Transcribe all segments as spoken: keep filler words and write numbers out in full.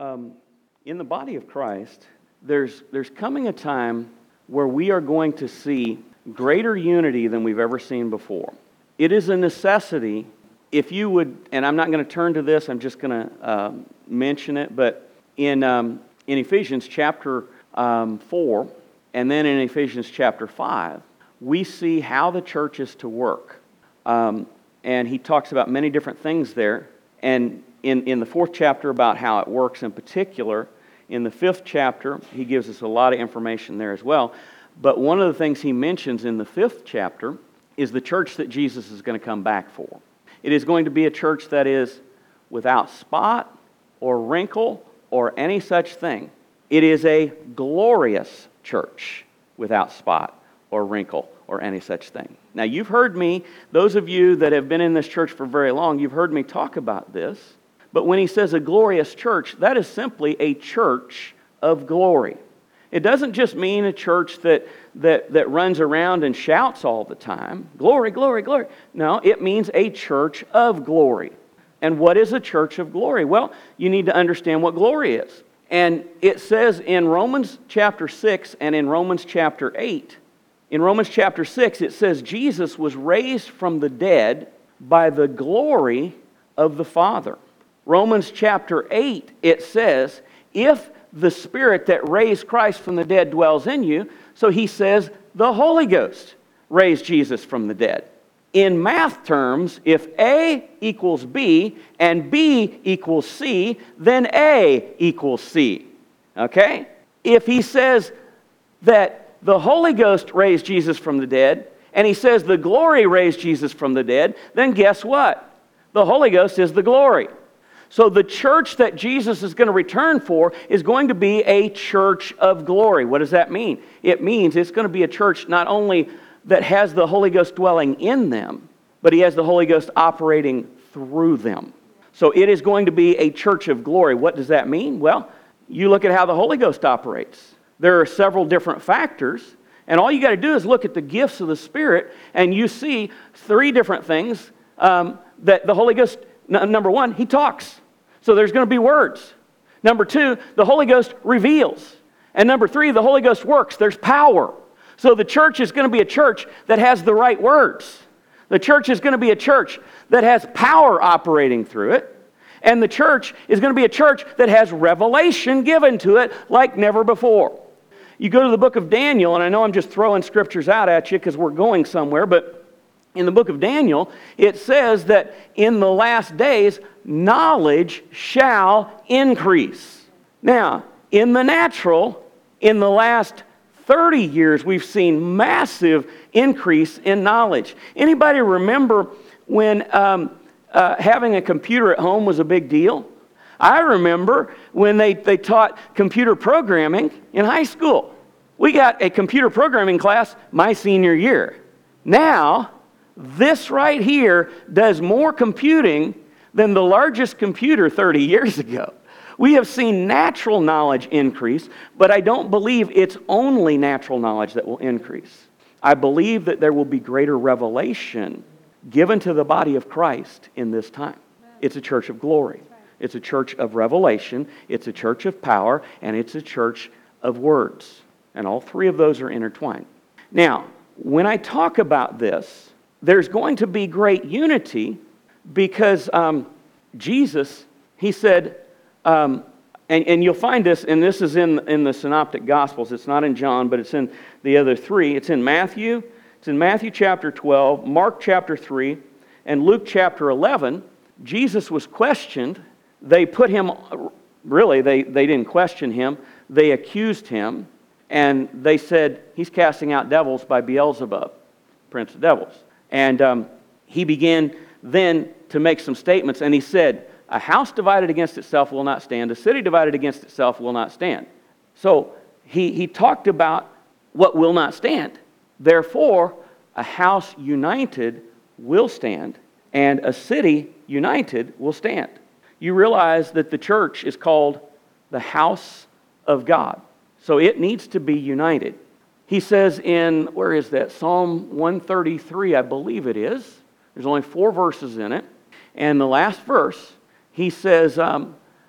Um, in the body of Christ, there's there's coming a time where we are going to see greater unity than we've ever seen before. It is a necessity, if you would, and I'm not going to turn to this, I'm just going to uh, mention it, but in um, in Ephesians chapter um, four, and then in Ephesians chapter five, we see how the church is to work. Um, and he talks about many different things there. And in, in the fourth chapter about how it works in particular. In the fifth chapter, he gives us a lot of information there as well. But one of the things he mentions in the fifth chapter is the church that Jesus is going to come back for. It is going to be a church that is without spot or wrinkle or any such thing. It is a glorious church without spot or wrinkle or any such thing. Now, you've heard me, those of you that have been in this church for very long, you've heard me talk about this. But when he says a glorious church, that is simply a church of glory. It doesn't just mean a church that, that, that runs around and shouts all the time, glory, glory, glory. No, it means a church of glory. And what is a church of glory? Well, you need to understand what glory is. And it says in Romans chapter six and in Romans chapter eight, in Romans chapter six, it says Jesus was raised from the dead by the glory of the Father. Romans chapter eight, it says, if the Spirit that raised Christ from the dead dwells in you, so he says the Holy Ghost raised Jesus from the dead. In math terms, if A equals B and B equals C, then A equals C. Okay? If he says that the Holy Ghost raised Jesus from the dead, and he says the glory raised Jesus from the dead, then guess what? The Holy Ghost is the glory. So the church that Jesus is going to return for is going to be a church of glory. What does that mean? It means it's going to be a church not only that has the Holy Ghost dwelling in them, but he has the Holy Ghost operating through them. So it is going to be a church of glory. What does that mean? Well, you look at how the Holy Ghost operates. There are several different factors, and all you got to do is look at the gifts of the Spirit, and you see three different things um, that the Holy Ghost, n- number one, he talks. So there's going to be words. Number two, the Holy Ghost reveals. And number three, the Holy Ghost works. There's power. So the church is going to be a church that has the right words. The church is going to be a church that has power operating through it. And the church is going to be a church that has revelation given to it like never before. You go to the book of Daniel, and I know I'm just throwing scriptures out at you because we're going somewhere, but in the book of Daniel, it says that in the last days, knowledge shall increase. Now, in the natural, in the last thirty years, we've seen massive increase in knowledge. Anybody remember when um, uh, having a computer at home was a big deal? I remember when they, they taught computer programming in high school. We got a computer programming class my senior year. Now, this right here does more computing than the largest computer thirty years ago. We have seen natural knowledge increase, but I don't believe it's only natural knowledge that will increase. I believe that there will be greater revelation given to the body of Christ in this time. It's a church of glory. It's a church of revelation, it's a church of power, and it's a church of words. And all three of those are intertwined. Now, when I talk about this, there's going to be great unity because um, Jesus, he said, um, and, and you'll find this, and this is in, in the Synoptic Gospels. It's not in John, but it's in the other three. It's in Matthew. It's in Matthew chapter twelve, Mark chapter three, and Luke chapter eleven. Jesus was questioned. They put him, really, they, they didn't question him. They accused him, and they said, he's casting out devils by Beelzebub, prince of devils. And um, he began then to make some statements, and he said, a house divided against itself will not stand. A city divided against itself will not stand. So he, he talked about what will not stand. Therefore, a house united will stand, and a city united will stand. You realize that the church is called the house of God. So it needs to be united. He says in, where is that? Psalm one thirty-three, I believe it is. There's only four verses in it. And the last verse, he says, um,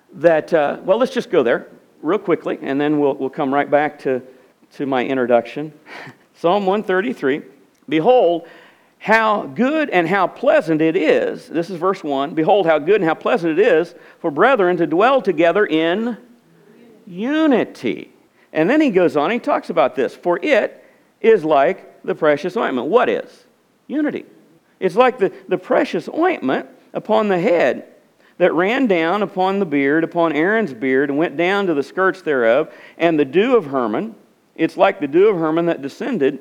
that, uh, well, let's just go there real quickly, and then we'll, we'll come right back to, to my introduction. Psalm one thirty-three, behold, how good and how pleasant it is, this is verse one, behold, how good and how pleasant it is for brethren to dwell together in unity. And then he goes on, he talks about this, for it is like the precious ointment. What is? Unity. It's like the, the precious ointment upon the head that ran down upon the beard, upon Aaron's beard, and went down to the skirts thereof, and the dew of Hermon, it's like the dew of Hermon that descended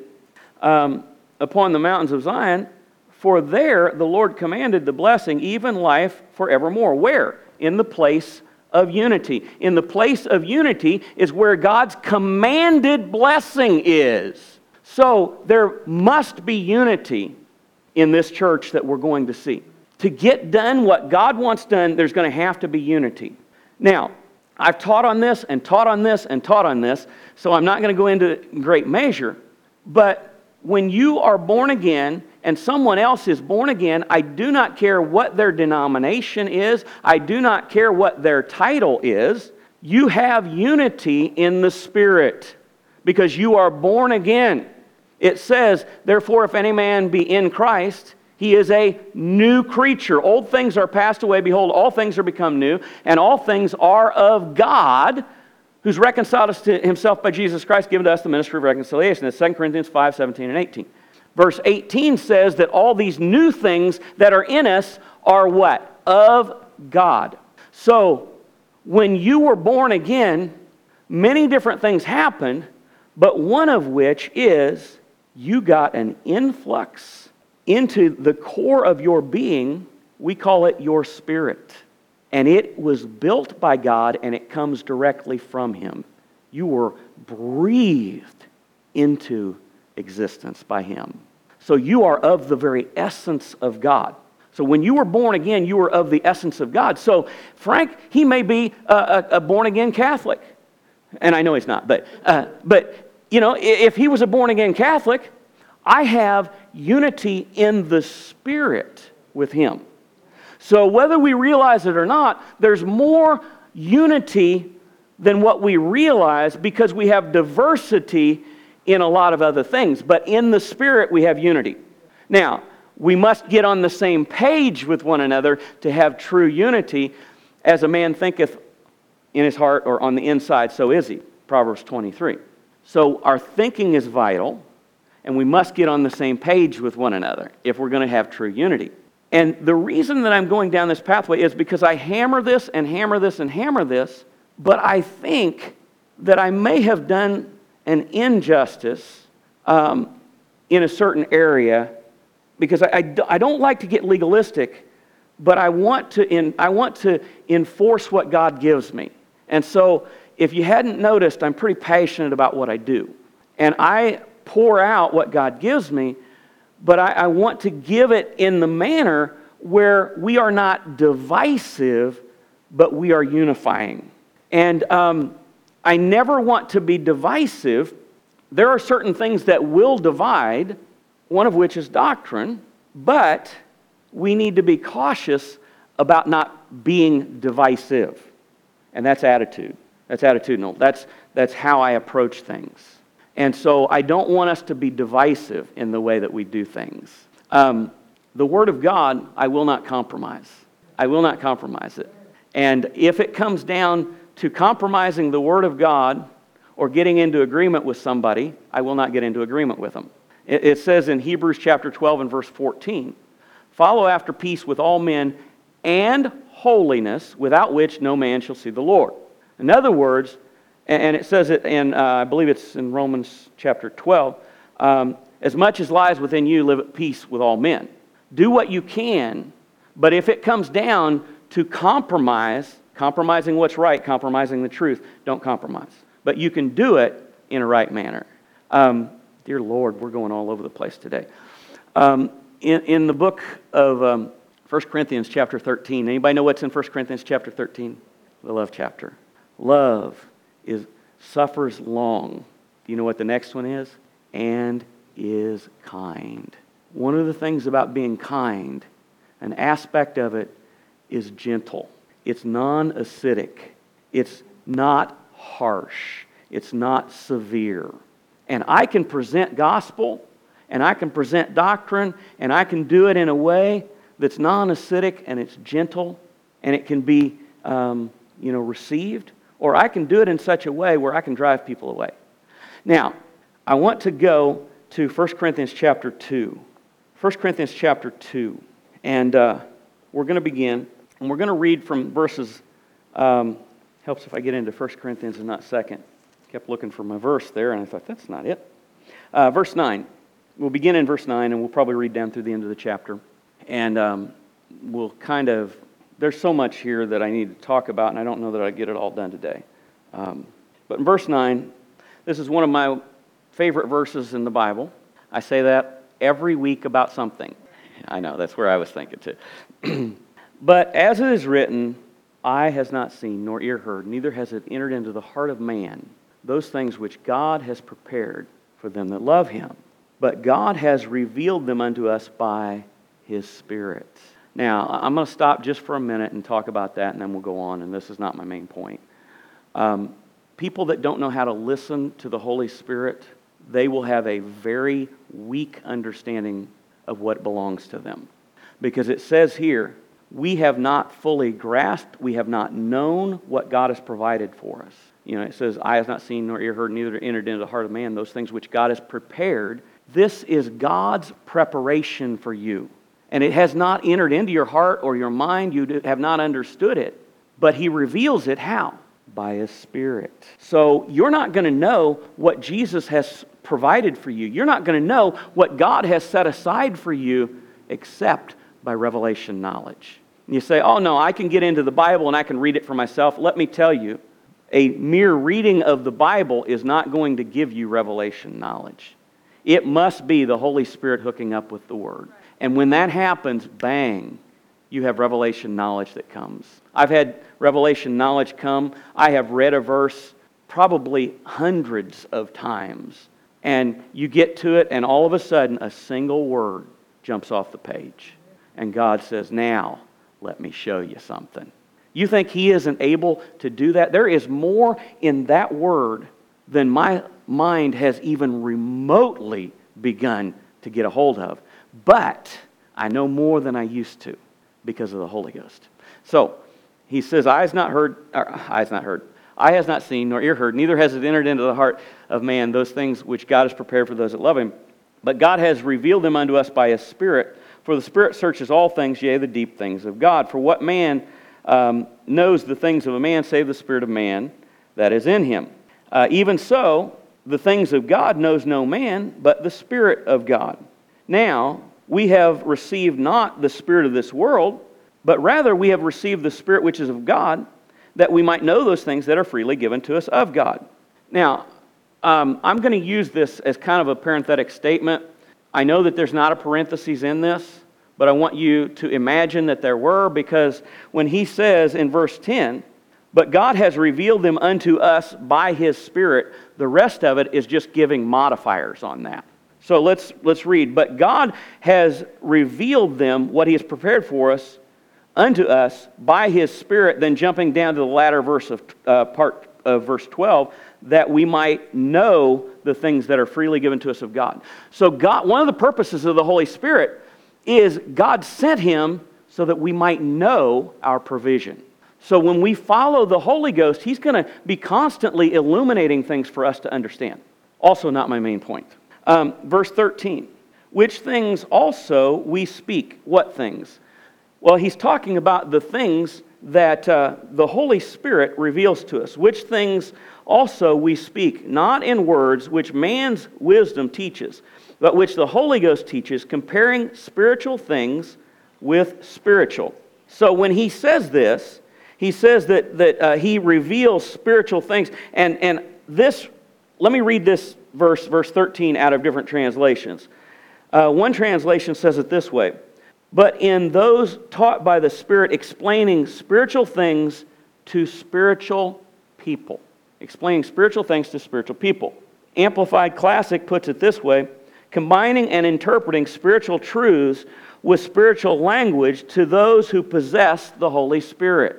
um, upon the mountains of Zion, for there the Lord commanded the blessing, even life forevermore. Where? In the place of unity. In the place of unity is where God's commanded blessing is. So there must be unity in this church that we're going to see. To get done what God wants done, there's going to have to be unity. Now, I've taught on this and taught on this and taught on this, so I'm not going to go into great measure. But when you are born again and someone else is born again, I do not care what their denomination is. I do not care what their title is. You have unity in the Spirit because you are born again. It says, therefore, if any man be in Christ, he is a new creature. Old things are passed away. Behold, all things are become new. And all things are of God, who's reconciled us to himself by Jesus Christ, given to us the ministry of reconciliation. That's Second Corinthians five, seventeen, and eighteen. Verse eighteen says that all these new things that are in us are what? Of God. So, when you were born again, many different things happened, but one of which is you got an influx into the core of your being. We call it your spirit. And it was built by God, and it comes directly from Him. You were breathed into existence by Him. So you are of the very essence of God. So when you were born again, you were of the essence of God. So Frank, he may be a, a, a born-again Catholic. And I know he's not, but, uh, but you know, if he was a born-again Catholic, I have unity in the Spirit with him. So whether we realize it or not, there's more unity than what we realize because we have diversity in a lot of other things. But in the Spirit, we have unity. Now, we must get on the same page with one another to have true unity. As a man thinketh in his heart, or on the inside, so is he. Proverbs twenty-three. So our thinking is vital, and we must get on the same page with one another if we're going to have true unity. And the reason that I'm going down this pathway is because I hammer this and hammer this and hammer this, but I think that I may have done an injustice um, in a certain area because I, I, I don't like to get legalistic, but I want to in, I want to enforce what God gives me. And so if you hadn't noticed, I'm pretty passionate about what I do. And I pour out what God gives me, but I, I want to give it in the manner where we are not divisive, but we are unifying. And um, I never want to be divisive. There are certain things that will divide, one of which is doctrine, but we need to be cautious about not being divisive. And that's attitude. That's attitudinal. That's, that's how I approach things. And so I don't want us to be divisive in the way that we do things. Um, the Word of God, I will not compromise. I will not compromise it. And if it comes down to compromising the Word of God or getting into agreement with somebody, I will not get into agreement with them. It, it says in Hebrews chapter twelve and verse fourteen, follow after peace with all men and holiness, without which no man shall see the Lord. In other words, and it says it in, uh, I believe it's in Romans chapter twelve, um, as much as lies within you, live at peace with all men. Do what you can, but if it comes down to compromise, compromising what's right, compromising the truth, don't compromise. But you can do it in a right manner. Um, dear Lord, we're going all over the place today. Um, in, in the book of um, First Corinthians chapter thirteen, anybody know what's in First Corinthians chapter thirteen? The love chapter. Love is suffers long. Do you know what the next one is? And is kind. One of the things about being kind, an aspect of it, is gentle. It's non-acidic. It's not harsh. It's not severe. And I can present gospel, and I can present doctrine, and I can do it in a way that's non-acidic, and it's gentle, and it can be um, you know, received. Or I can do it in such a way where I can drive people away. Now, I want to go to First Corinthians chapter two. First Corinthians chapter two. And uh, we're going to begin, and we're going to read from verses, um, helps if I get into First Corinthians and not second. Kept looking for my verse there, and I thought, that's not it. Uh, verse nine. We'll begin in verse nine, and we'll probably read down through the end of the chapter. And um, we'll kind of, there's so much here that I need to talk about, and I don't know that I get it all done today. Um, but in verse nine, this is one of my favorite verses in the Bible. I say that every week about something. I know, that's where I was thinking too. But as it is written, eye has not seen, nor ear heard, neither has it entered into the heart of man, those things which God has prepared for them that love Him. But God has revealed them unto us by His Spirit. Now, I'm going to stop just for a minute and talk about that, and then we'll go on, and this is not my main point. Um, people that don't know how to listen to the Holy Spirit, they will have a very weak understanding of what belongs to them. Because it says here, we have not fully grasped, we have not known what God has provided for us. You know, it says, eye has not seen, nor ear heard, neither entered into the heart of man, those things which God has prepared. This is God's preparation for you. And it has not entered into your heart or your mind. You have not understood it. But He reveals it how? By His Spirit. So you're not going to know what Jesus has provided for you. You're not going to know what God has set aside for you except by revelation knowledge. And you say, oh no, I can get into the Bible and I can read it for myself. Let me tell you, a mere reading of the Bible is not going to give you revelation knowledge. It must be the Holy Spirit hooking up with the Word. And when that happens, bang, you have revelation knowledge that comes. I've had revelation knowledge come. I have read a verse probably hundreds of times. And you get to it, and all of a sudden, a single word jumps off the page. And God says, now, let me show you something. You think He isn't able to do that? There is more in that word than my mind has even remotely begun to get a hold of. But I know more than I used to because of the Holy Ghost. So, he says, eye has not heard, or, eye has not heard, eye has not seen, nor ear heard, neither has it entered into the heart of man those things which God has prepared for those that love Him. But God has revealed them unto us by His Spirit. For the Spirit searches all things, yea, the deep things of God. For what man um, knows the things of a man, save the Spirit of man that is in him? Uh, even so, the things of God knows no man, but the Spirit of God. Now, we have received not the spirit of this world, but rather we have received the Spirit which is of God, that we might know those things that are freely given to us of God. Now, um, I'm going to use this as kind of a parenthetic statement. I know that there's not a parenthesis in this, but I want you to imagine that there were, because when he says in verse ten, but God has revealed them unto us by His Spirit, the rest of it is just giving modifiers on that. So let's let's read. But God has revealed them, what He has prepared for us, unto us by His Spirit. Then jumping down to the latter verse of uh, part of verse twelve, that we might know the things that are freely given to us of God. So God, one of the purposes of the Holy Spirit is God sent Him so that we might know our provision. So when we follow the Holy Ghost, He's going to be constantly illuminating things for us to understand. Also not my main point. Um, verse thirteen, which things also we speak. What things? Well, he's talking about the things that uh, the Holy Spirit reveals to us. Which things also we speak, not in words which man's wisdom teaches, but which the Holy Ghost teaches, comparing spiritual things with spiritual. So when he says this, he says that, that uh, he reveals spiritual things. And, and this, let me read this verse, verse thirteen, out of different translations. Uh, one translation says it this way: but in those taught by the Spirit, explaining spiritual things to spiritual people. Explaining spiritual things to spiritual people. Amplified Classic puts it this way: combining and interpreting spiritual truths with spiritual language to those who possess the Holy Spirit.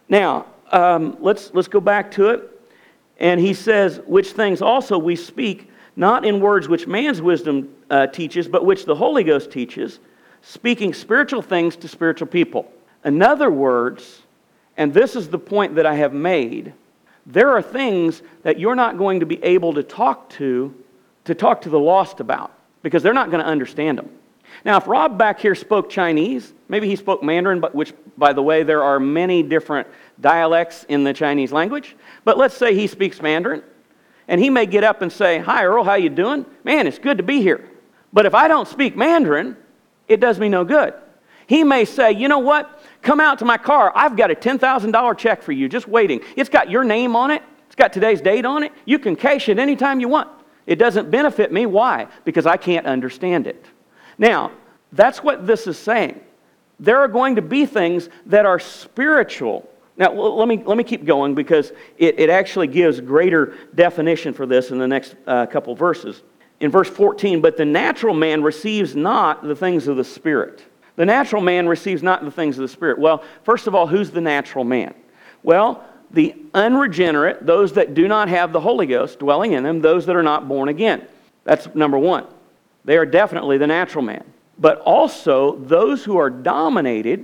Now, um, let's, let's go back to it. And he says, which things also we speak, not in words which man's wisdom uh, teaches, but which the Holy Ghost teaches, speaking spiritual things to spiritual people. In other words, and this is the point that I have made, there are things that you're not going to be able to talk to, to talk to the lost about, because they're not going to understand them. Now, if Rob back here spoke Chinese, maybe he spoke Mandarin, but which, by the way, there are many different dialects in the Chinese language. But let's say he speaks Mandarin, and he may get up and say, "Hi, Earl, how you doing? Man, it's good to be here." But if I don't speak Mandarin, it does me no good. He may say, "You know what? Come out to my car. I've got a ten thousand dollars check for you just waiting. It's got your name on it. It's got today's date on it. You can cash it anytime you want." It doesn't benefit me. Why? Because I can't understand it. Now, that's what this is saying. There are going to be things that are spiritual. Now, let me, let me keep going, because it, it actually gives greater definition for this in the next uh, couple verses. In verse fourteen, "But the natural man receives not the things of the Spirit." The natural man receives not the things of the Spirit. Well, first of all, who's the natural man? Well, the unregenerate, those that do not have the Holy Ghost dwelling in them, those that are not born again. That's number one. They are definitely the natural man. But also those who are dominated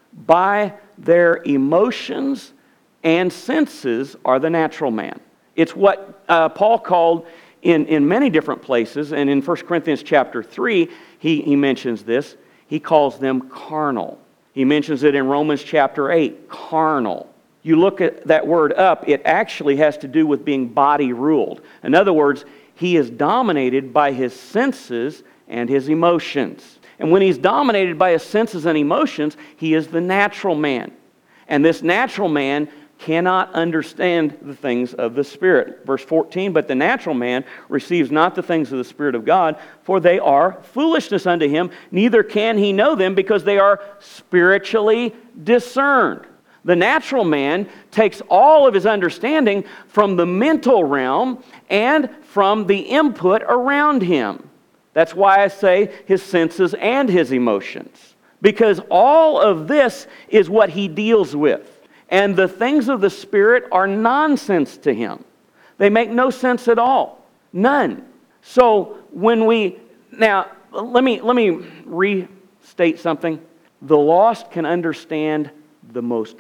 by their emotions and senses are the natural man. It's what uh, Paul called in, in many different places, and in First Corinthians chapter three, he, he mentions this. He calls them carnal. He mentions it in Romans chapter eight, carnal. You look at that word up, it actually has to do with being body ruled. In other words, he is dominated by his senses and his emotions. And when he's dominated by his senses and emotions, he is the natural man. And this natural man cannot understand the things of the Spirit. Verse fourteen, "But the natural man receives not the things of the Spirit of God, for they are foolishness unto him, neither can he know them, because they are spiritually discerned." The natural man takes all of his understanding from the mental realm and from the input around him. That's why I say his senses and his emotions, because all of this is what he deals with. And the things of the Spirit are nonsense to him. They make no sense at all. None. So when we... Now, let me, let me restate something. The lost can understand the most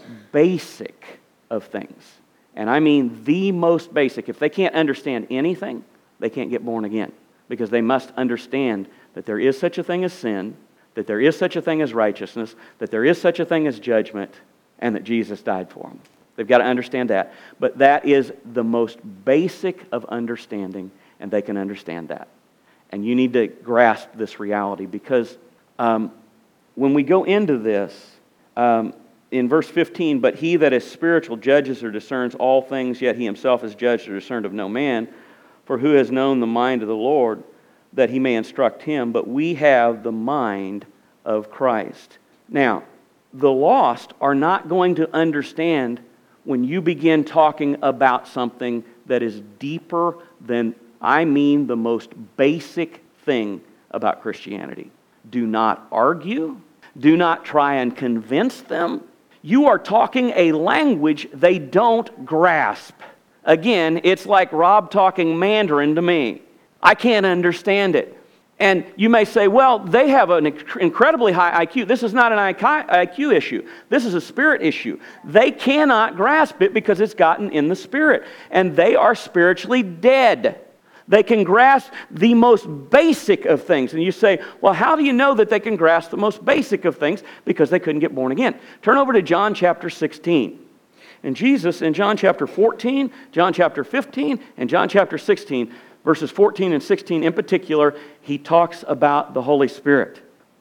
basic of things. And I mean the most basic. If they can't understand anything, they can't get born again. Because they must understand that there is such a thing as sin, that there is such a thing as righteousness, that there is such a thing as judgment, and that Jesus died for them. They've got to understand that. But that is the most basic of understanding, and they can understand that. And you need to grasp this reality, because um, when we go into this, um, in verse fifteen, "But he that is spiritual judges or discerns all things, yet he himself is judged or discerned of no man. For who has known the mind of the Lord, that he may instruct him? But we have the mind of Christ." Now, the lost are not going to understand when you begin talking about something that is deeper than, I mean, the most basic thing about Christianity. Do not argue. Do not try and convince them. You are talking a language they don't grasp. Again, it's like Rob talking Mandarin to me. I can't understand it. And you may say, well, they have an incredibly high I Q. This is not an I Q issue. This is a spirit issue. They cannot grasp it because it's gotten in the spirit. And they are spiritually dead. They can grasp the most basic of things. And you say, well, how do you know that they can grasp the most basic of things? Because they couldn't get born again. Turn over to John chapter sixteen. And Jesus, in John chapter fourteen, John chapter fifteen, and John chapter sixteen, verses fourteen and sixteen in particular, he talks about the Holy Spirit.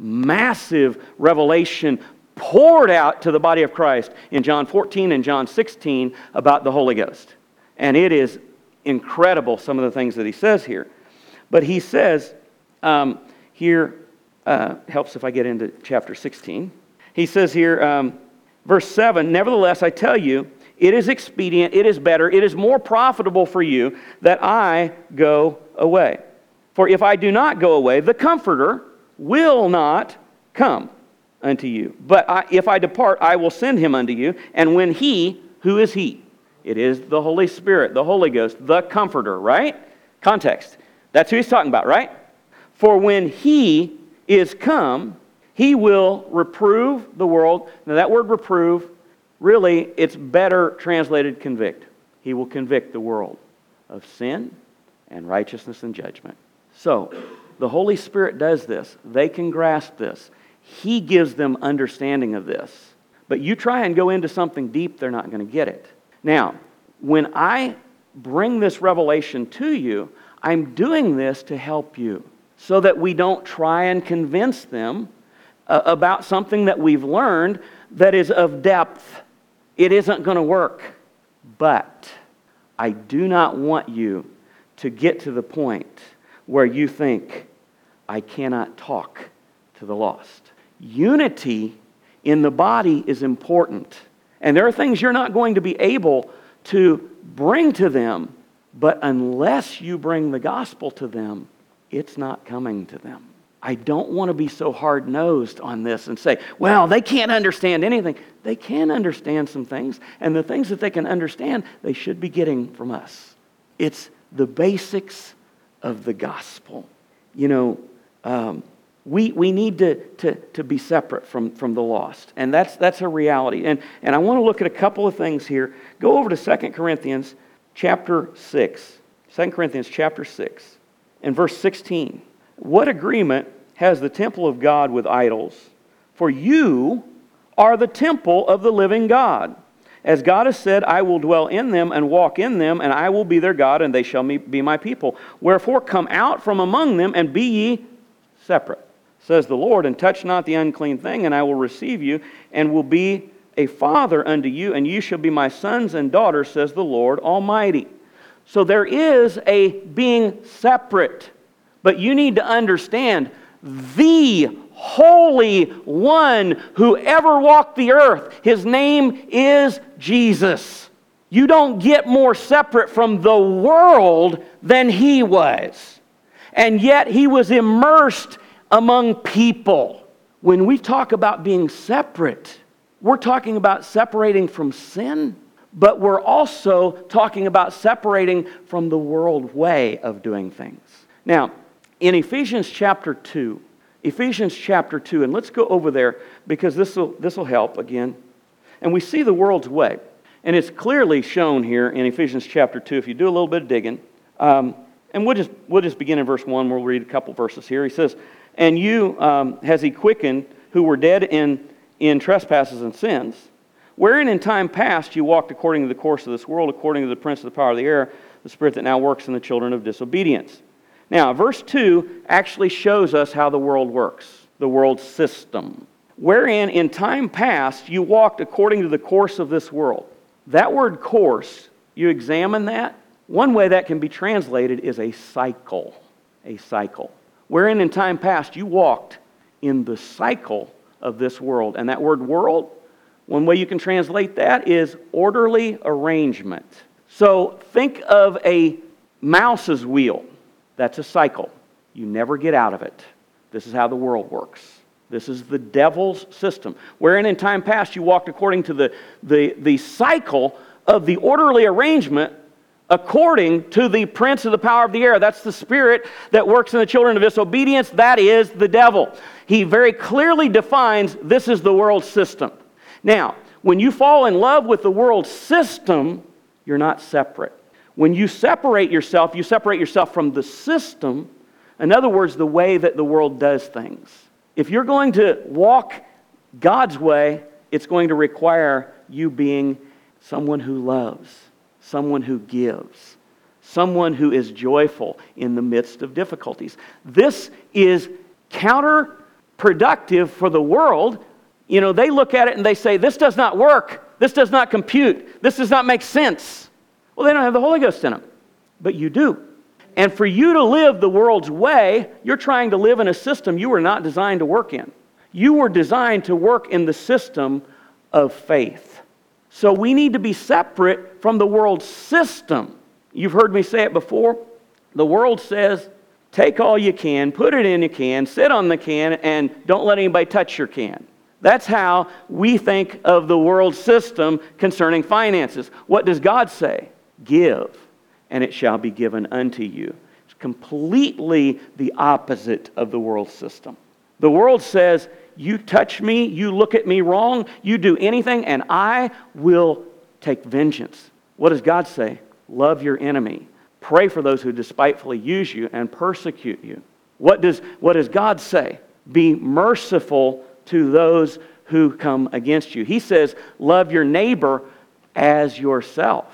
Massive revelation poured out to the body of Christ in John fourteen and John sixteen about the Holy Ghost. And it is incredible, some of the things that he says here. But he says um, here, uh, helps if I get into chapter sixteen. He says here, um, verse seven, "Nevertheless, I tell you, it is expedient, it is better, it is more profitable for you that I go away. For if I do not go away, the Comforter will not come unto you. But I, if I depart, I will send him unto you. And when he, Who is He? It is the Holy Spirit, the Holy Ghost, the Comforter, right? Context. That's who He's talking about, right? For when He is come, He will reprove the world. Now that word reprove, really, it's better translated convict. He will convict the world of sin and righteousness and judgment. So, the Holy Spirit does this. They can grasp this. He gives them understanding of this. But you try and go into something deep, they're not going to get it. Now, when I bring this revelation to you, I'm doing this to help you so that we don't try and convince them uh, about something that we've learned that is of depth. It isn't going to work. But I do not want you to get to the point where you think, I cannot talk to the lost. Unity in the body is important. And there are things you're not going to be able to bring to them, but unless you bring the gospel to them, it's not coming to them. I don't want to be so hard-nosed on this and say, well, they can't understand anything. They can understand some things, and the things that they can understand, they should be getting from us. It's the basics of the gospel. You know, um, we we need to, to, to be separate from, from the lost, and that's that's a reality. And, and I want to look at a couple of things here. Go over to Second Corinthians chapter six. Second Corinthians chapter six and verse sixteen. What agreement has the temple of God with idols? For you are the temple of the living God. As God has said, I will dwell in them and walk in them, and I will be their God, and they shall be my people. Wherefore come out from among them, and be ye separate, says the Lord, and touch not the unclean thing, and I will receive you, and will be a father unto you, and you shall be my sons and daughters, says the Lord Almighty. So there is a being separate, but you need to understand the Holy One who ever walked the earth. His name is Jesus. You don't get more separate from the world than He was. And yet He was immersed among people. When we talk about being separate, we're talking about separating from sin, but we're also talking about separating from the world way of doing things. Now, in Ephesians chapter two, Ephesians chapter two, and let's go over there because this will this will help again. And we see the world's way. And it's clearly shown here in Ephesians chapter two, if you do a little bit of digging. Um, and we'll just, we'll just begin in verse one. We'll read a couple verses here. He says, and you um, has He quickened who were dead in, in trespasses and sins, wherein in time past you walked according to the course of this world, according to the prince of the power of the air, the spirit that now works in the children of disobedience. Now, verse two actually shows us how the world works, the world system. Wherein in time past you walked according to the course of this world. That word course, you examine that, one way that can be translated is a cycle. A cycle. Wherein in time past you walked in the cycle of this world. And that word world, one way you can translate that is orderly arrangement. So think of a mouse's wheel. That's a cycle. You never get out of it. This is how the world works. This is the devil's system. Wherein in time past you walked according to the, the, the cycle of the orderly arrangement according to the prince of the power of the air. That's the spirit that works in the children of disobedience. That is the devil. He very clearly defines this is the world system. Now, when you fall in love with the world system, you're not separate. When you separate yourself, you separate yourself from the system. In other words, the way that the world does things. If you're going to walk God's way, it's going to require you being someone who loves, someone who gives, someone who is joyful in the midst of difficulties. This is counterproductive for the world. You know, they look at it and they say, this does not work. This does not compute. This does not make sense. Well, they don't have the Holy Ghost in them. But you do. And for you to live the world's way, you're trying to live in a system you were not designed to work in. You were designed to work in the system of faith. So we need to be separate from the world system. You've heard me say it before. The world says, take all you can, put it in your can, sit on the can, and don't let anybody touch your can. That's how we think of the world system concerning finances. What does God say? Give, and it shall be given unto you. It's completely the opposite of the world system. The world says, you touch me, you look at me wrong, you do anything, and I will take vengeance. What does God say? Love your enemy. Pray for those who despitefully use you and persecute you. What does, what does God say? Be merciful to those who come against you. He says, love your neighbor as yourself.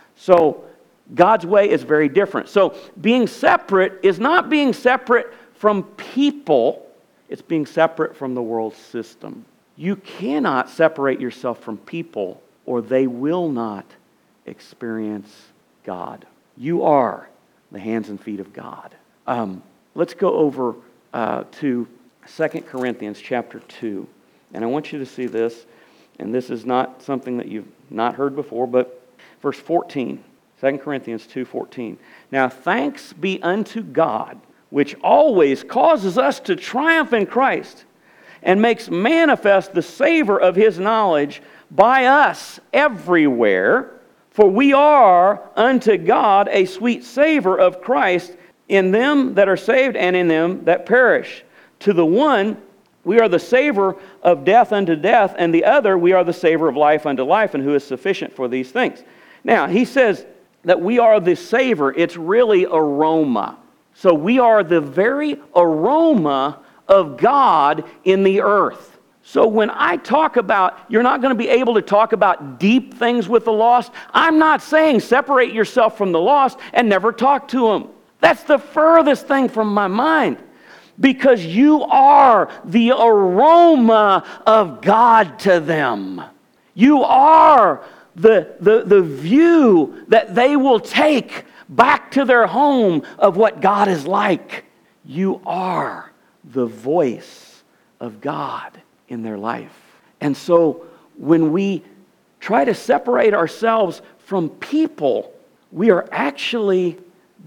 So God's way is very different. So being separate is not being separate from people. It's being separate from the world system. You cannot separate yourself from people or they will not experience God. You are the hands and feet of God. Um, let's go over uh, to Second Corinthians chapter two. And I want you to see this. And this is not something that you've not heard before, but verse fourteen. Second Corinthians two fourteen. Now thanks be unto God, which always causes us to triumph in Christ, and makes manifest the savor of His knowledge by us everywhere. For we are unto God a sweet savor of Christ in them that are saved and in them that perish. To the one, we are the savor of death unto death, and the other, we are the savor of life unto life, and who is sufficient for these things. Now, he says that we are the savor. It's really aroma. So we are the very aroma of God in the earth. So when I talk about, you're not going to be able to talk about deep things with the lost, I'm not saying separate yourself from the lost and never talk to them. That's the furthest thing from my mind. Because you are the aroma of God to them. You are the, the, the view that they will take back to their home of what God is like. You are the voice of God in their life. And so when we try to separate ourselves from people, we are actually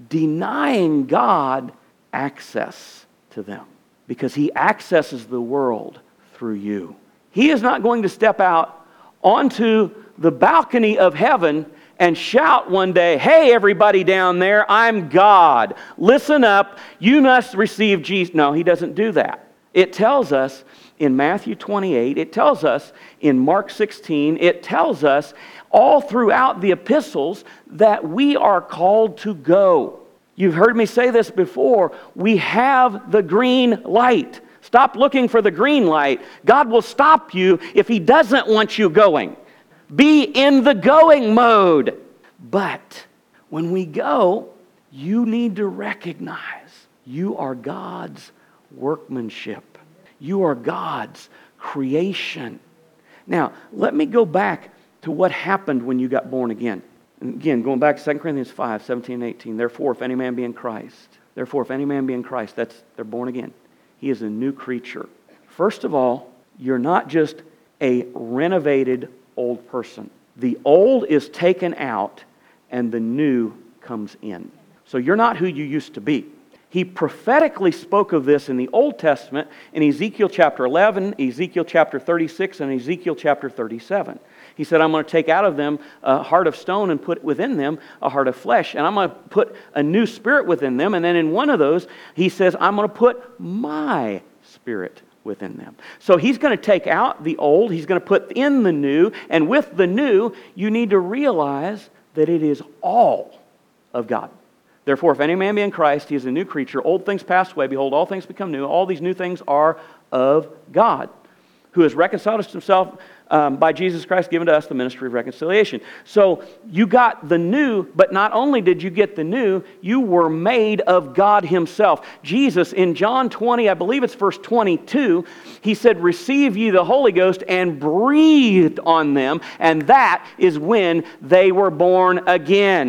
denying God access to them, because He accesses the world through you. He is not going to step out onto the balcony of heaven and shout one day, hey, everybody down there, I'm God. Listen up, you must receive Jesus. No, He doesn't do that. It tells us in Matthew twenty-eight, it tells us in Mark sixteen, it tells us all throughout the epistles that we are called to go. You've heard me say this before. We have the green light. Stop looking for the green light. God will stop you if He doesn't want you going. Be in the going mode. But when we go, you need to recognize you are God's workmanship. You are God's creation. Now, let me go back to what happened when you got born again. And again, going back to Second Corinthians five, seventeen and eighteen. Therefore, if any man be in Christ, therefore, if any man be in Christ, that's, they're born again. He is a new creature. First of all, you're not just a renovated old person. The old is taken out and the new comes in. So you're not who you used to be. He prophetically spoke of this in the Old Testament in Ezekiel chapter eleven, Ezekiel chapter thirty-six, and Ezekiel chapter thirty-seven. He said, I'm going to take out of them a heart of stone and put within them a heart of flesh. And I'm going to put a new spirit within them. And then in one of those, He says, I'm going to put my spirit within them. So He's going to take out the old. He's going to put in the new. And with the new, you need to realize that it is all of God. Therefore, if any man be in Christ, he is a new creature. Old things pass away. Behold, all things become new. All these new things are of God, who has reconciled us to Himself um, by Jesus Christ, given to us the ministry of reconciliation. So you got the new, but not only did you get the new, you were made of God Himself. Jesus, in John twenty, I believe it's verse twenty-two, He said, receive ye the Holy Ghost, and breathed on them, and that is when they were born again.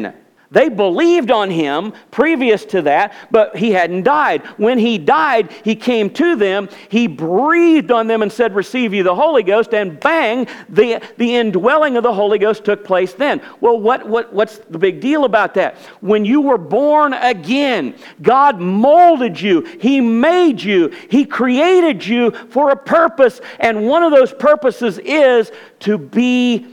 They believed on him previous to that, but he hadn't died. When he died, he came to them, he breathed on them and said, receive you the Holy Ghost, and bang, the, the indwelling of the Holy Ghost took place then. Well, what, what, what's the big deal about that? When you were born again, God molded you, He made you, He created you for a purpose, and one of those purposes is to be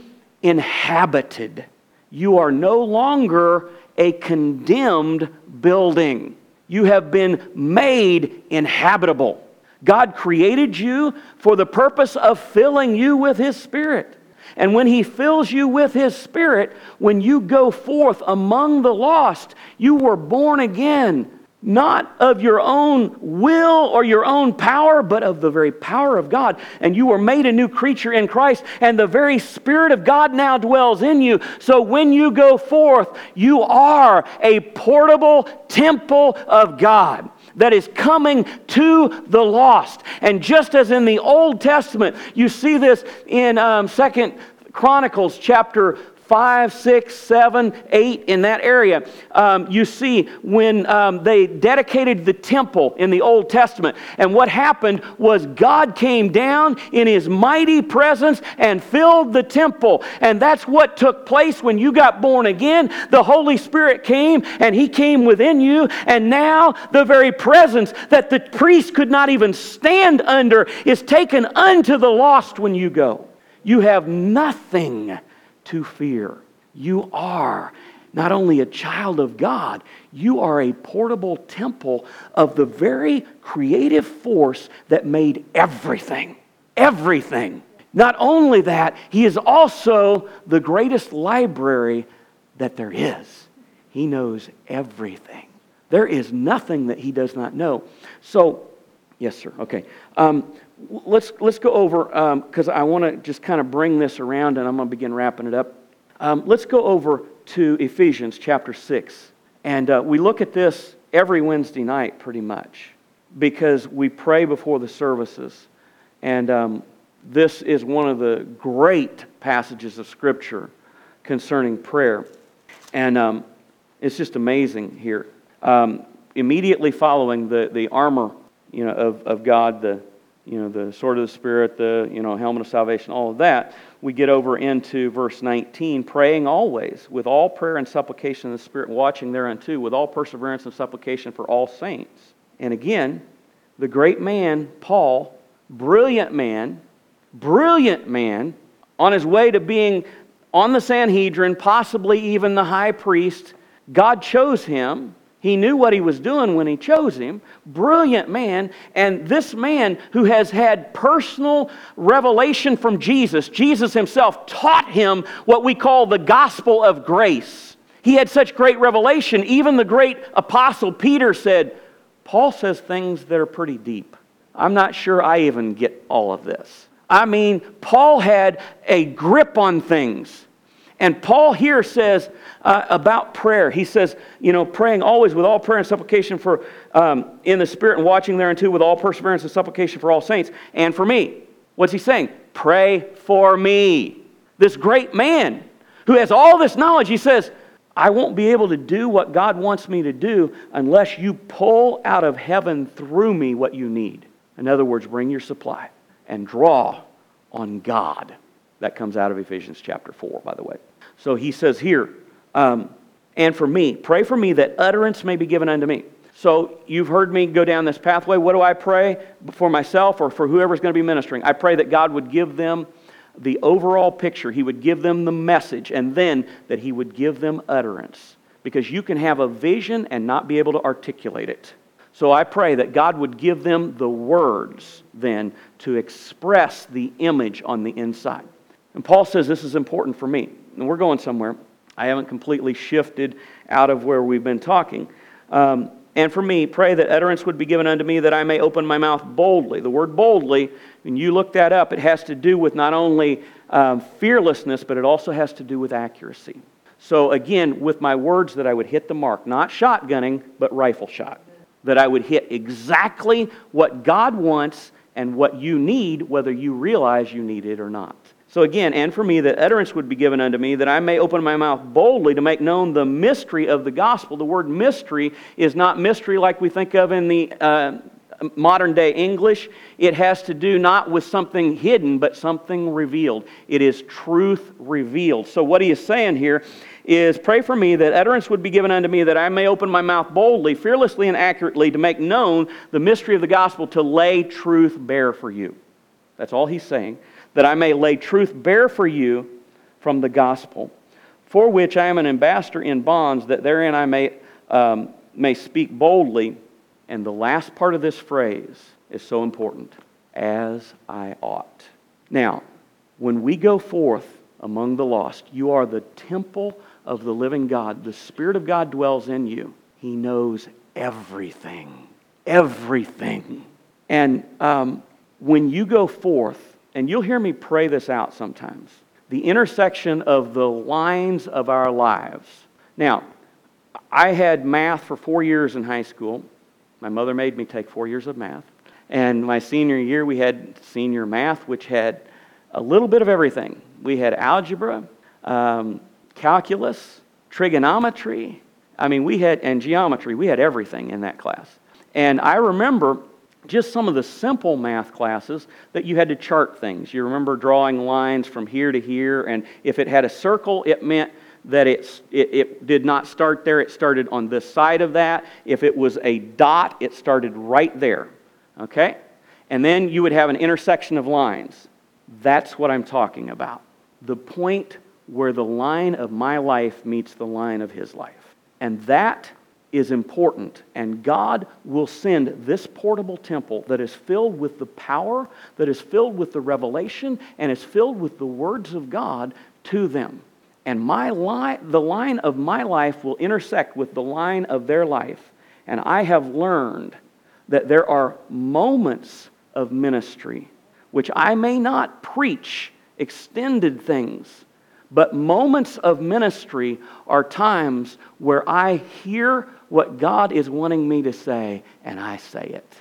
inhabited. You are no longer a condemned building. You have been made inhabitable. God created you for the purpose of filling you with His Spirit. And when He fills you with His Spirit, when you go forth among the lost, you were born again, not of your own will or your own power, but of the very power of God. And you were made a new creature in Christ, and the very Spirit of God now dwells in you. So when you go forth, you are a portable temple of God that is coming to the lost. And just as in the Old Testament, you see this in um, Second Chronicles chapter five, six, seven, eight, in that area. Um, you see when um, they dedicated the temple in the Old Testament. And what happened was God came down in His mighty presence and filled the temple. And that's what took place when you got born again. The Holy Spirit came and He came within you. And now the very presence that the priest could not even stand under is taken unto the lost when you go. You have nothing to fear. You are not only a child of God, you are a portable temple of the very creative force that made everything. Everything. Not only that, He is also the greatest library that there is. He knows everything. There is nothing that He does not know. So, yes, sir. Okay. Um, Let's let's go over, because um, I want to just kind of bring this around, and I'm going to begin wrapping it up. Um, let's go over to Ephesians chapter six. And uh, we look at this every Wednesday night pretty much, because we pray before the services. And um, this is one of the great passages of Scripture concerning prayer. And um, it's just amazing here. Um, immediately following the, the armor you know, of, of God, the you know, the sword of the Spirit, the, you know, helmet of salvation, all of that, we get over into verse nineteen, praying always, with all prayer and supplication in the Spirit, watching thereunto, with all perseverance and supplication for all saints. And again, the great man, Paul, brilliant man, brilliant man, on his way to being on the Sanhedrin, possibly even the high priest, God chose him. He knew what he was doing when He chose him. Brilliant man. And this man who has had personal revelation from Jesus, Jesus Himself taught him what we call the gospel of grace. He had such great revelation. Even the great apostle Peter said, Paul says things that are pretty deep. I'm not sure I even get all of this. I mean, Paul had a grip on things. And Paul here says uh, about prayer, he says, you know, praying always with all prayer and supplication for um, in the Spirit, and watching thereunto with all perseverance and supplication for all saints and for me. What's he saying? Pray for me. This great man who has all this knowledge, he says, I won't be able to do what God wants me to do unless you pull out of heaven through me what you need. In other words, bring your supply and draw on God. That comes out of Ephesians chapter four, by the way. So he says here, um, and for me, pray for me that utterance may be given unto me. So you've heard me go down this pathway. What do I pray for myself or for whoever's going to be ministering? I pray that God would give them the overall picture. He would give them the message, and then that He would give them utterance. Because you can have a vision and not be able to articulate it. So I pray that God would give them the words then to express the image on the inside. And Paul says this is important for me. And we're going somewhere. I haven't completely shifted out of where we've been talking. Um, and for me, pray that utterance would be given unto me that I may open my mouth boldly. The word boldly, when you look that up, it has to do with not only um, fearlessness, but it also has to do with accuracy. So again, with my words, that I would hit the mark. Not shotgunning, but rifle shot. That I would hit exactly what God wants and what you need, whether you realize you need it or not. So again, and for me, that utterance would be given unto me, that I may open my mouth boldly to make known the mystery of the gospel. The word mystery is not mystery like we think of in the uh, modern day English. It has to do not with something hidden, but something revealed. It is truth revealed. So what he is saying here is, pray for me that utterance would be given unto me, that I may open my mouth boldly, fearlessly, and accurately to make known the mystery of the gospel, to lay truth bare for you. That's all he's saying. That I may lay truth bare for you from the gospel, for which I am an ambassador in bonds, that therein I may, um, may speak boldly. And the last part of this phrase is so important. As I ought. Now, when we go forth among the lost, you are the temple of the living God. The Spirit of God dwells in you. He knows everything. Everything. And um, when you go forth, and you'll hear me pray this out sometimes, the intersection of the lines of our lives. Now, I had math for four years in high school. My mother made me take four years of math. And my senior year, we had senior math, which had a little bit of everything. We had algebra, um, calculus, trigonometry. I mean, we had, and geometry. We had everything in that class. And I remember just some of the simple math classes that you had to chart things. You remember drawing lines from here to here, and if it had a circle, it meant that it's, it, it did not start there. It started on this side of that. If it was a dot, it started right there. Okay? And then you would have an intersection of lines. That's what I'm talking about. The point where the line of my life meets the line of his life. And that is important, and God will send this portable temple that is filled with the power, that is filled with the revelation, and is filled with the words of God to them. And my li- the line of my life will intersect with the line of their life. And I have learned that there are moments of ministry which I may not preach extended things, but moments of ministry are times where I hear what God is wanting me to say, and I say it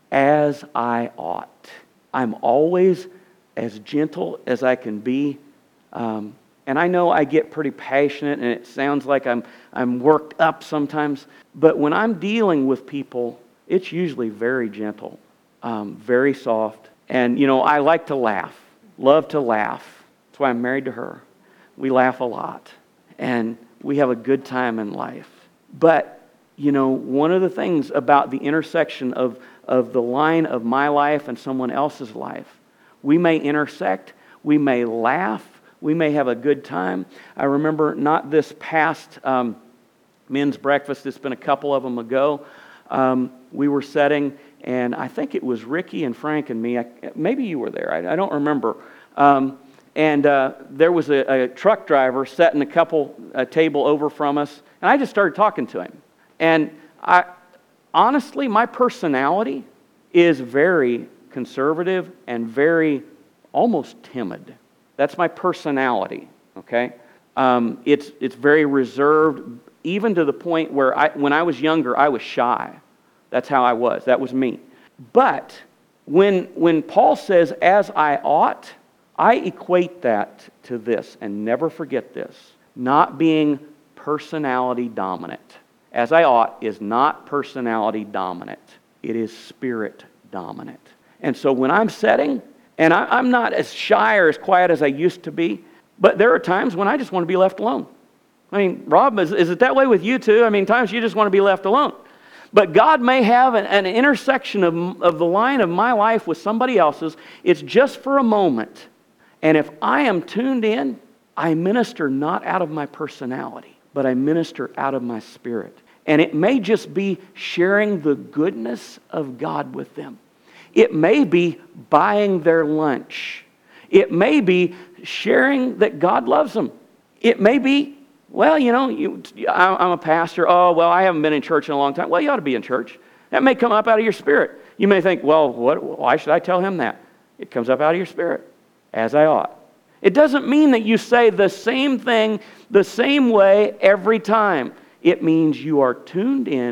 as I ought. I'm always as gentle as I can be. Um, and I know I get pretty passionate, and it sounds like I'm, I'm worked up sometimes. But when I'm dealing with people, it's usually very gentle, um, very soft. And, you know, I like to laugh, love to laugh. That's why I'm married to her. We laugh a lot, and we have a good time in life. But, you know, one of the things about the intersection of, of the line of my life and someone else's life, we may intersect, we may laugh, we may have a good time. I remember not this past um, men's breakfast, it's been a couple of them ago, um, we were sitting, and I think it was Ricky and Frank and me. I, maybe you were there, I, I don't remember. Um, And uh, there was a, a truck driver sitting a couple a table over from us, and I just started talking to him. And I, honestly, my personality is very conservative and very almost timid. That's my personality. Okay, um, it's it's very reserved, even to the point where I, when I was younger, I was shy. That's how I was. That was me. But when when Paul says, "As I ought," I equate that to this, and never forget this, not being personality dominant. As I ought is not personality dominant. It is spirit dominant. And so when I'm setting, and I, I'm not as shy or as quiet as I used to be, but there are times when I just want to be left alone. I mean, Rob, is, is it that way with you too? I mean, times you just want to be left alone. But God may have an, an intersection of, of the line of my life with somebody else's. It's just for a moment. And if I am tuned in, I minister not out of my personality, but I minister out of my spirit. And it may just be sharing the goodness of God with them. It may be buying their lunch. It may be sharing that God loves them. It may be, well, you know, you, I'm a pastor. Oh, well, I haven't been in church in a long time. Well, you ought to be in church. That may come up out of your spirit. You may think, well, what, why should I tell him that? It comes up out of your spirit. As I ought. It doesn't mean that you say the same thing the same way every time. It means you are tuned in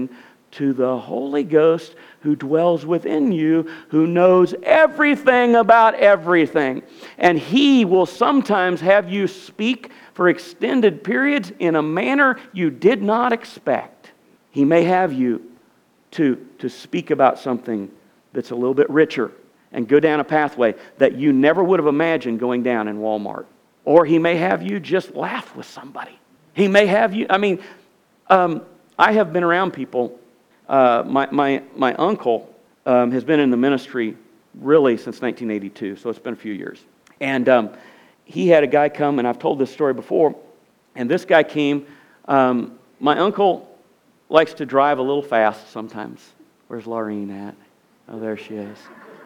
to the Holy Ghost who dwells within you, who knows everything about everything. And He will sometimes have you speak for extended periods in a manner you did not expect. He may have you to, to speak about something that's a little bit richer and go down a pathway that you never would have imagined going down in Walmart. Or He may have you just laugh with somebody. He may have you, I mean, um, I have been around people. Uh, my, my, my uncle um, has been in the ministry really since nineteen eighty-two, so it's been a few years. And um, he had a guy come, and I've told this story before, and this guy came. Um, my uncle likes to drive a little fast sometimes. Where's Laureen at? Oh, there she is.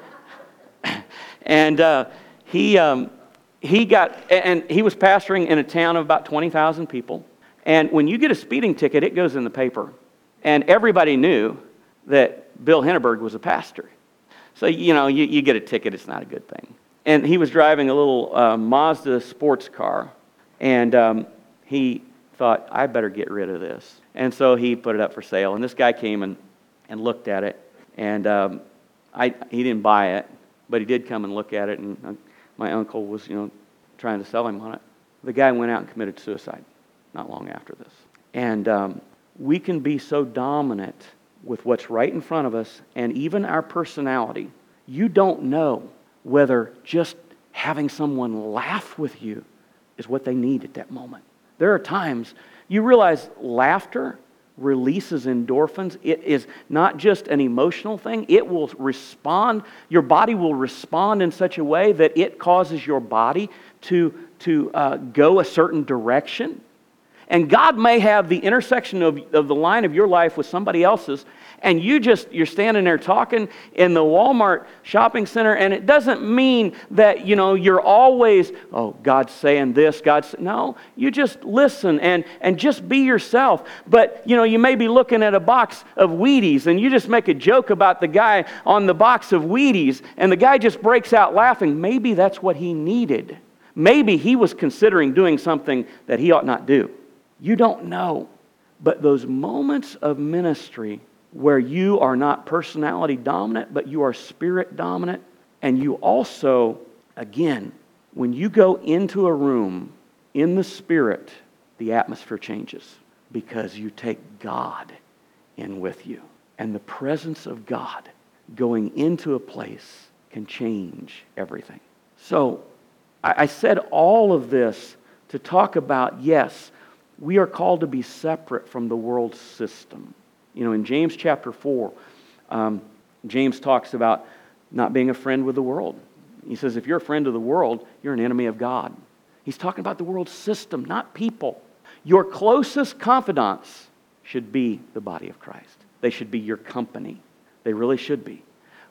and uh, he um, he got, and he was pastoring in a town of about twenty thousand people. And when you get a speeding ticket, it goes in the paper. And everybody knew that Bill Henneberg was a pastor. So, you know, you, you get a ticket, it's not a good thing. And he was driving a little uh, Mazda sports car, and um, he thought, I better get rid of this. And so he put it up for sale, and this guy came and, and looked at it, and um, I he didn't buy it, but he did come and look at it, and uh, my uncle was, you know, trying to sell him on it. The guy went out and committed suicide not long after this. And um, we can be so dominant with what's right in front of us and even our personality. You don't know whether just having someone laugh with you is what they need at that moment. There are times you realize laughter releases endorphins. It is not just an emotional thing. It will respond. Your body will respond in such a way that it causes your body to, to uh, go a certain direction. And God may have the intersection of, of the line of your life with somebody else's, and you just, you're standing there talking in the Walmart shopping center, and it doesn't mean that, you know, you're always, oh, God's saying this, God's, no, you just listen and, and just be yourself. But, you know, you may be looking at a box of Wheaties, and you just make a joke about the guy on the box of Wheaties, and the guy just breaks out laughing. Maybe that's what he needed. Maybe he was considering doing something that he ought not do. You don't know. But those moments of ministry where you are not personality dominant, but you are spirit dominant, and you also, again, when you go into a room in the spirit, the atmosphere changes because you take God in with you. And the presence of God going into a place can change everything. So, I said all of this to talk about, yes, we are called to be separate from the world system. You know, in James chapter four, um, James talks about not being a friend with the world. He says, if you're a friend of the world, you're an enemy of God. He's talking about the world system, not people. Your closest confidants should be the body of Christ. They should be your company. They really should be.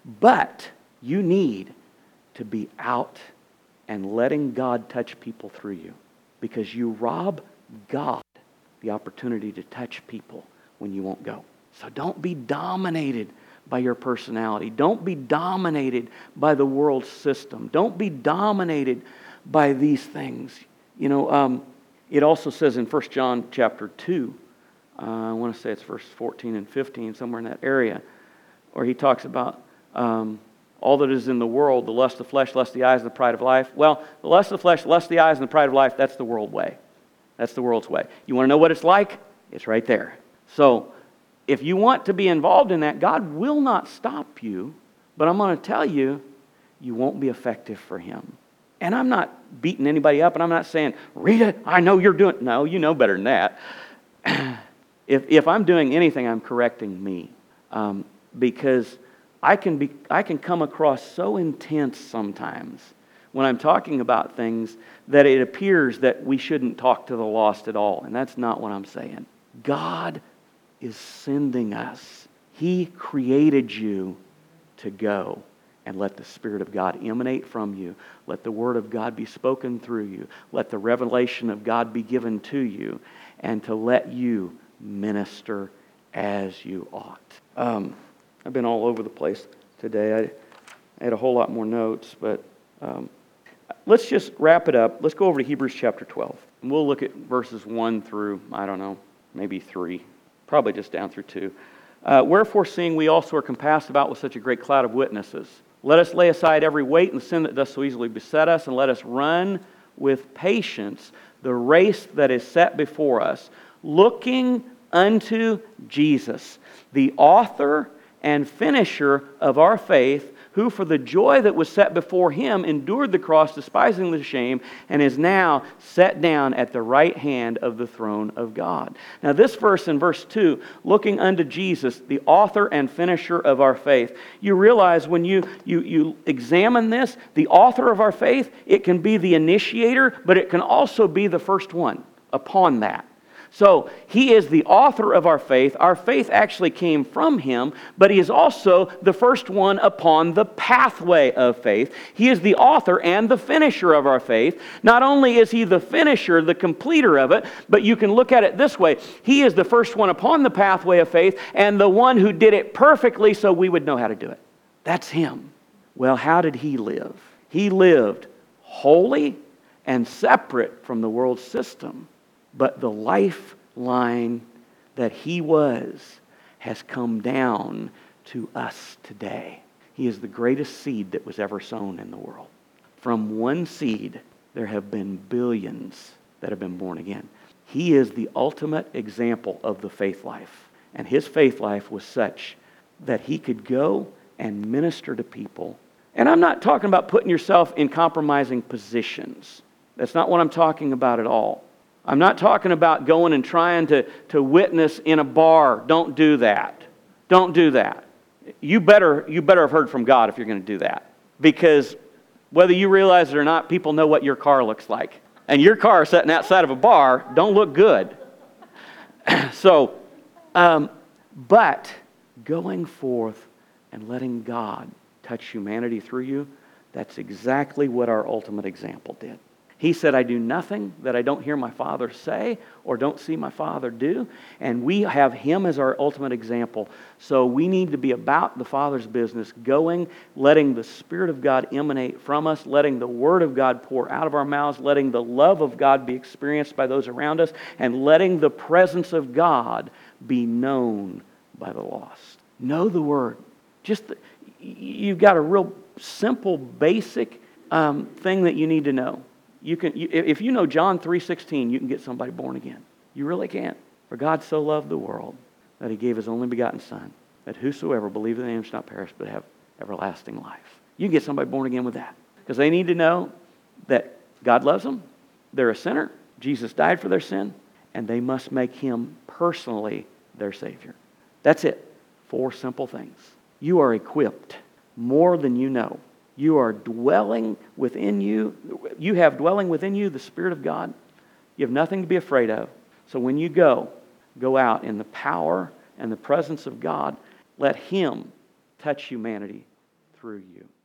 But you need to be out and letting God touch people through you, because you rob God the opportunity to touch people when you won't go. So don't be dominated by your personality. Don't be dominated by the world system. Don't be dominated by these things. You know, um, it also says in First John chapter two, uh, I want to say it's verse fourteen and fifteen, somewhere in that area, where he talks about um, all that is in the world, the lust of the flesh, lust of the eyes, and the pride of life. Well, the lust of the flesh, lust of the eyes, and the pride of life, that's the world way. That's the world's way. You want to know what it's like? It's right there. So, if you want to be involved in that, God will not stop you, but I'm going to tell you, you won't be effective for Him. And I'm not beating anybody up, and I'm not saying, Rita, I know you're doing... No, you know better than that. if, if I'm doing anything, I'm correcting me. Um, because I can be, I can come across so intense sometimes when I'm talking about things that it appears that we shouldn't talk to the lost at all. And that's not what I'm saying. God is sending us. He created you to go and let the Spirit of God emanate from you. Let the Word of God be spoken through you. Let the revelation of God be given to you, and to let you minister as you ought. Um, I've been all over the place today. I, I had a whole lot more notes, but um, let's just wrap it up. Let's go over to Hebrews chapter twelve. And we'll look at verses one through, I don't know, maybe three. Probably just down through two. Uh, Wherefore, seeing we also are compassed about with such a great cloud of witnesses, let us lay aside every weight and the sin that doth so easily beset us, and let us run with patience the race that is set before us, looking unto Jesus, the author and finisher of our faith, who for the joy that was set before Him endured the cross, despising the shame, and is now set down at the right hand of the throne of God. Now this verse in verse two, looking unto Jesus, the author and finisher of our faith. You realize when you, you, you examine this, the author of our faith, it can be the initiator, but it can also be the first one upon that. So, He is the author of our faith. Our faith actually came from Him, but He is also the first one upon the pathway of faith. He is the author and the finisher of our faith. Not only is He the finisher, the completer of it, but you can look at it this way. He is the first one upon the pathway of faith and the one who did it perfectly so we would know how to do it. That's Him. Well, how did He live? He lived holy and separate from the world system. But the lifeline that He was has come down to us today. He is the greatest seed that was ever sown in the world. From one seed, there have been billions that have been born again. He is the ultimate example of the faith life. And His faith life was such that He could go and minister to people. And I'm not talking about putting yourself in compromising positions. That's not what I'm talking about at all. I'm not talking about going and trying to, to witness in a bar. Don't do that. Don't do that. You better, you better have heard from God if you're going to do that. Because whether you realize it or not, people know what your car looks like. And your car sitting outside of a bar don't look good. so, um, but going forth and letting God touch humanity through you, that's exactly what our ultimate example did. He said, I do nothing that I don't hear my Father say or don't see my Father do. And we have Him as our ultimate example. So we need to be about the Father's business, going, letting the Spirit of God emanate from us, letting the Word of God pour out of our mouths, letting the love of God be experienced by those around us, and letting the presence of God be known by the lost. Know the Word. Just the, you've got a real simple, basic um, thing that you need to know. You can, if you know John three sixteen, you can get somebody born again. You really can. For God so loved the world that He gave His only begotten Son, that whosoever believeth in Him shall not perish but have everlasting life. You can get somebody born again with that. Because they need to know that God loves them, they're a sinner, Jesus died for their sin, and they must make Him personally their Savior. That's it. Four simple things. You are equipped more than you know. You are dwelling within you. You have dwelling within you the Spirit of God. You have nothing to be afraid of. So when you go, go out in the power and the presence of God. Let Him touch humanity through you.